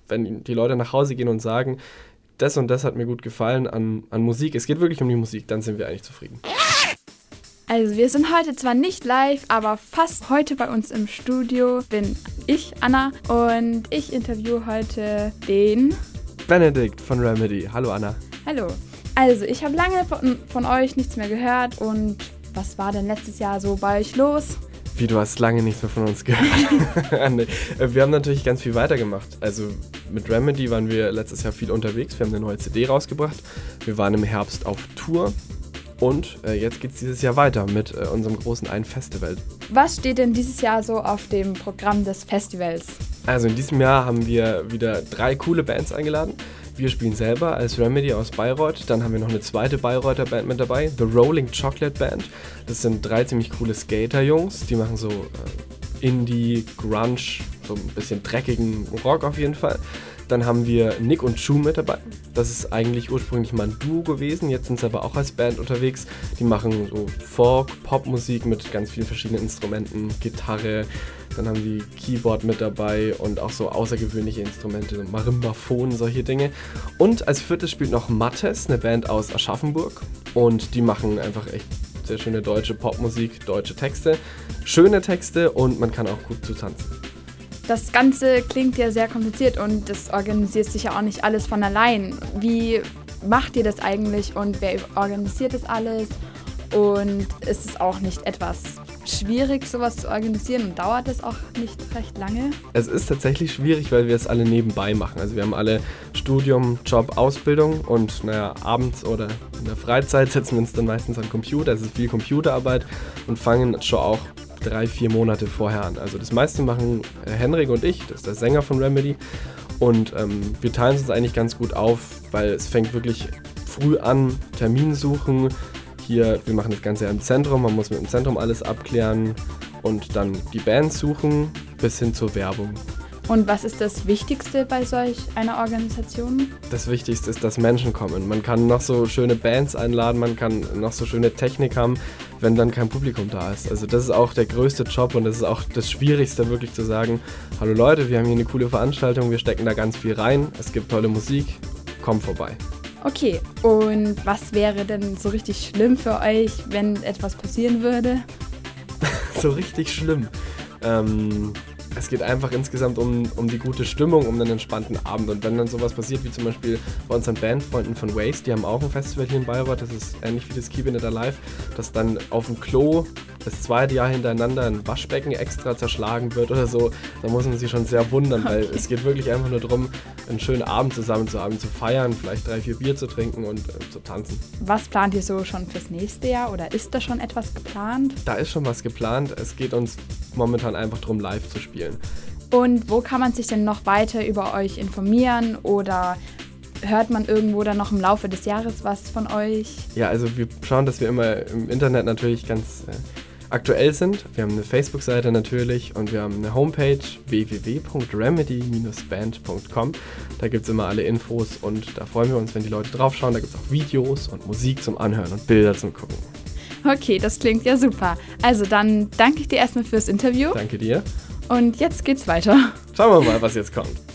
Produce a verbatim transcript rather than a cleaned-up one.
wenn die Leute nach Hause gehen und sagen, das und das hat mir gut gefallen an, an Musik, es geht wirklich um die Musik, dann sind wir eigentlich zufrieden. Also wir sind heute zwar nicht live, aber fast heute bei uns im Studio bin ich, Anna, und ich interviewe heute den Benedikt von Remedy. Hallo Anna. Hallo. Also ich habe lange von, von euch nichts mehr gehört und was war denn letztes Jahr so bei euch los? Wie, du hast lange nichts mehr von uns gehört. Nee. Wir haben natürlich ganz viel weitergemacht. Also mit Remedy waren wir letztes Jahr viel unterwegs. Wir haben eine neue C D rausgebracht. Wir waren im Herbst auf Tour. Und äh, jetzt geht es dieses Jahr weiter mit äh, unserem großen Ein-Festival. Was steht denn dieses Jahr so auf dem Programm des Festivals? Also in diesem Jahr haben wir wieder drei coole Bands eingeladen. Wir spielen selber als Remedy aus Bayreuth. Dann haben wir noch eine zweite Bayreuther Band mit dabei, The Rolling Chocolate Band. Das sind drei ziemlich coole Skater-Jungs. Die machen so äh, Indie, Grunge, so ein bisschen dreckigen Rock auf jeden Fall. Dann haben wir Nick und Chu mit dabei. Das ist eigentlich ursprünglich mal ein Duo gewesen. Jetzt sind sie aber auch als Band unterwegs. Die machen so Folk, Popmusik mit ganz vielen verschiedenen Instrumenten, Gitarre. Dann haben die Keyboard mit dabei und auch so außergewöhnliche Instrumente, Marimbaphon, solche Dinge. Und als viertes spielt noch Mattes, eine Band aus Aschaffenburg. Und die machen einfach echt sehr schöne deutsche Popmusik, deutsche Texte. Schöne Texte und man kann auch gut zu tanzen. Das Ganze klingt ja sehr kompliziert und das organisiert sich ja auch nicht alles von allein. Wie macht ihr das eigentlich und wer organisiert das alles? Und ist es auch nicht etwas schwierig, sowas zu organisieren und dauert es auch nicht recht lange? Es ist tatsächlich schwierig, weil wir es alle nebenbei machen. Also wir haben alle Studium, Job, Ausbildung und naja, abends oder in der Freizeit setzen wir uns dann meistens am Computer. Es ist viel Computerarbeit und fangen schon auch drei, vier Monate vorher an. Also das meiste machen Henrik und ich, das ist der Sänger von Remedy. Und ähm, wir teilen es uns eigentlich ganz gut auf, weil es fängt wirklich früh an, Termin suchen. Hier, wir machen das Ganze ja im Zentrum, man muss mit dem Zentrum alles abklären und dann die Bands suchen bis hin zur Werbung. Und was ist das Wichtigste bei solch einer Organisation? Das Wichtigste ist, dass Menschen kommen. Man kann noch so schöne Bands einladen, man kann noch so schöne Technik haben, wenn dann kein Publikum da ist. Also das ist auch der größte Job und das ist auch das Schwierigste, wirklich zu sagen, hallo Leute, wir haben hier eine coole Veranstaltung, wir stecken da ganz viel rein, es gibt tolle Musik, kommt vorbei. Okay, und was wäre denn so richtig schlimm für euch, wenn etwas passieren würde? So richtig schlimm. Ähm... Es geht einfach insgesamt um, um die gute Stimmung, um einen entspannten Abend. Und wenn dann sowas passiert, wie zum Beispiel bei unseren Bandfreunden von Waste, die haben auch ein Festival hier in Bayreuth, das ist ähnlich wie das Keeping It Alive, dass dann auf dem Klo das zweite Jahr hintereinander ein Waschbecken extra zerschlagen wird oder so, da muss man sich schon sehr wundern, weil okay. Es geht wirklich einfach nur darum, einen schönen Abend zusammen zu haben, zu feiern, vielleicht drei, vier Bier zu trinken und äh, zu tanzen. Was plant ihr so schon fürs nächste Jahr oder ist da schon etwas geplant? Da ist schon was geplant. Es geht uns momentan einfach darum, live zu spielen. Und wo kann man sich denn noch weiter über euch informieren oder hört man irgendwo dann noch im Laufe des Jahres was von euch? Ja, also wir schauen, dass wir immer im Internet natürlich ganz äh, aktuell sind. Wir haben eine Facebook-Seite natürlich und wir haben eine Homepage w w w punkt remedy dash band punkt com. Da gibt es immer alle Infos und da freuen wir uns, wenn die Leute draufschauen. Da gibt es auch Videos und Musik zum Anhören und Bilder zum Gucken. Okay, das klingt ja super. Also dann danke ich dir erstmal fürs Interview. Danke dir. Und jetzt geht's weiter. Schauen wir mal, was jetzt kommt.